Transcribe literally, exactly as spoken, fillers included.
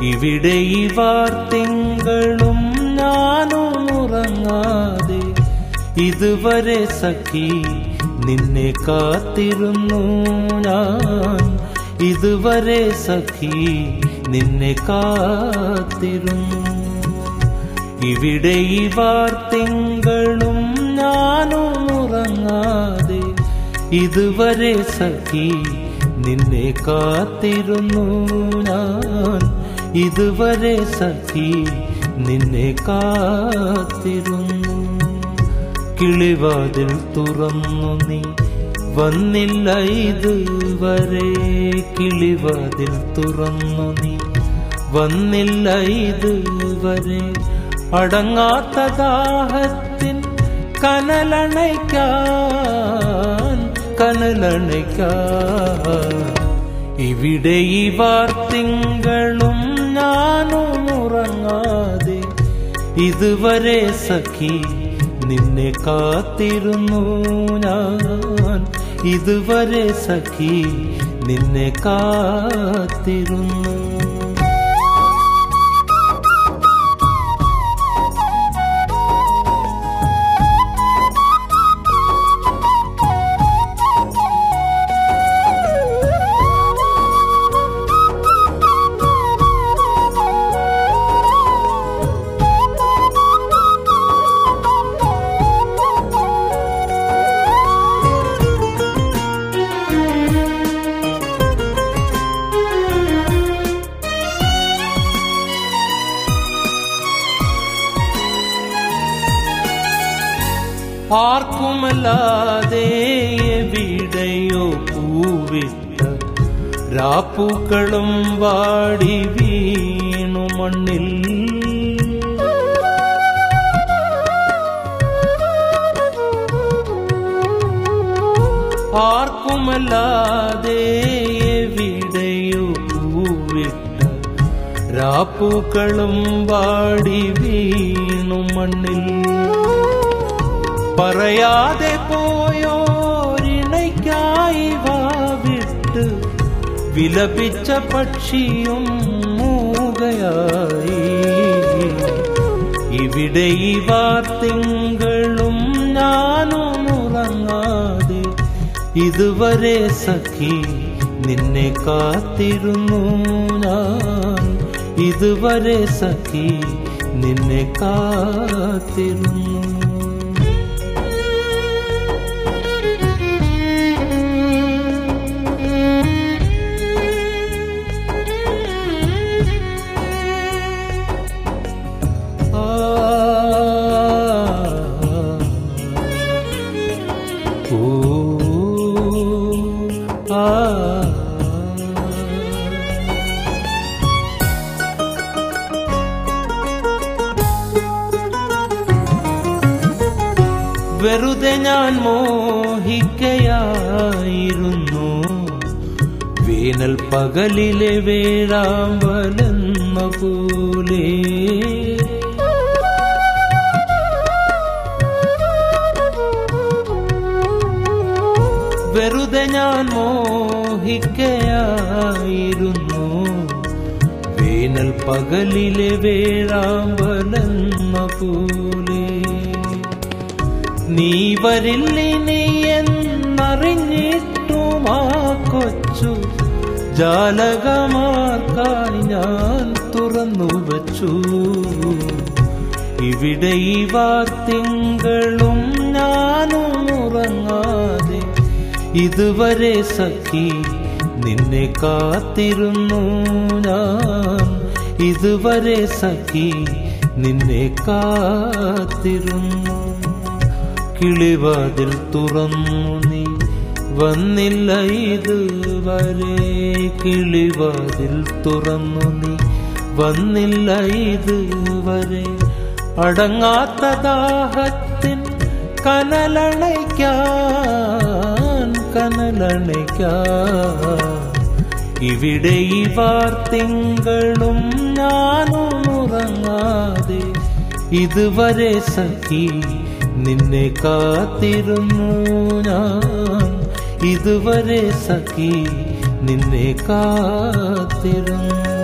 ഇവിടെ ഈ വാർത്തിങ്കളും ഞാനും ഉറങ്ങാതെ ഇതുവരെ സഖി നിന്നെ കാത്തിരുന്നു ഞാൻ. ഇതുവരെ സഖി നിന്നെ കാത്തിരുന്നു. ഇവിടെ ഈ വാർത്തിങ്കളും ഞാനും ഉറങ്ങാതെ ഇതുവരെ സഖി നിന്നെ കാത്തിരുന്നു ഞാൻ. ഇതുവരെ സഖി നിന്നെ കാത്തിരുന്നു. കിളിവാതിൽ തുറന്നു നീ വന്നില്ല ഇതുവരെ. കിളിവാതിൽ തുറന്നു നീ വന്നില്ല ഇതുവരെ. അടങ്ങാത്ത ദാഹത്തിൻ കനലണയ്ക്കാൻ കനലണയ്ക്കാൻ ഇവിടെ ഈ വാർത്തിങ്കളും ഞാനും ഉറങ്ങാതെ ഇതുവരെ സഖി നിന്നെ കാത്തിരുന്നു ഞാൻ. ഇതുവരെ സഖി നിന്നെ കാത്തിരുന്നു. ആർക്കുമല്ലാതെ എവിടെയോ പൂവിട്ട രാപ്പൂക്കളും വാടി വീണു മണ്ണിൽ. ആർക്കുമല്ലാതെ എവിടെയോ പൂവിട്ട രാപ്പൂക്കളും വാടി വീണു മണ്ണിൽ. പറയാതെ പോയോരിണയ്ക്കായി വാവിട്ട് വിലപിച്ച പക്ഷിയും മൂകയായി. ഇവിടെ ഈ വാർത്തിങ്കളും ഞാനും ഉറങ്ങാതെ ഇതുവരെ സഖി നിന്നെ കാത്തിരുന്നു ഞാൻ. ഇതുവരെ സഖി നിന്നെ കാത്തിരുന്നു. വെറുതെ ഞാൻ മോഹിക്കയായിരുന്നു വേനൽ പകലിലെ വേഴാമ്പലെന്ന പോലെ. വെറുതെ ഞാൻ മോഹിക്കയായിരുന്നു വേനൽ പകലിലെ വേഴാമ്പലെന്ന പോലെ. നീ വരില്ലിനി എന്നറിഞ്ഞിട്ടും ആ കൊച്ചു ജാലകമാർക്കായി ഞാൻ തുറന്നു വച്ചു. ഇവിടെ ഈ വാർത്തിങ്കളും ഞാനും ഉറങ്ങാതെ ഇതുവരെ സഖി നിന്നെ കാത്തിരുന്നു ഞാൻ. ഇതുവരെ സഖി നിന്നെ കാത്തിരുന്നു. കിളിവാതിൽ തുറന്നു നീ വന്നില്ല ഇതുവരെ. കിളിവാതിൽ തുറന്നു നീ വന്നില്ല ഇതുവരെ. അടങ്ങാത്ത ദാഹത്തിൻ കനലണയ്ക്കാൻ കനലണയ്ക്കാൻ ഇവിടെ ഈ വാർത്തിങ്കളും ഞാനും ഉറങ്ങാതെ ഇതുവരെ സഖി നിന്നെ കാത്തിരുന്നു ഞാൻ. ഇതുവരെ സഖി നിന്നെ കാത്തിരുന്നു.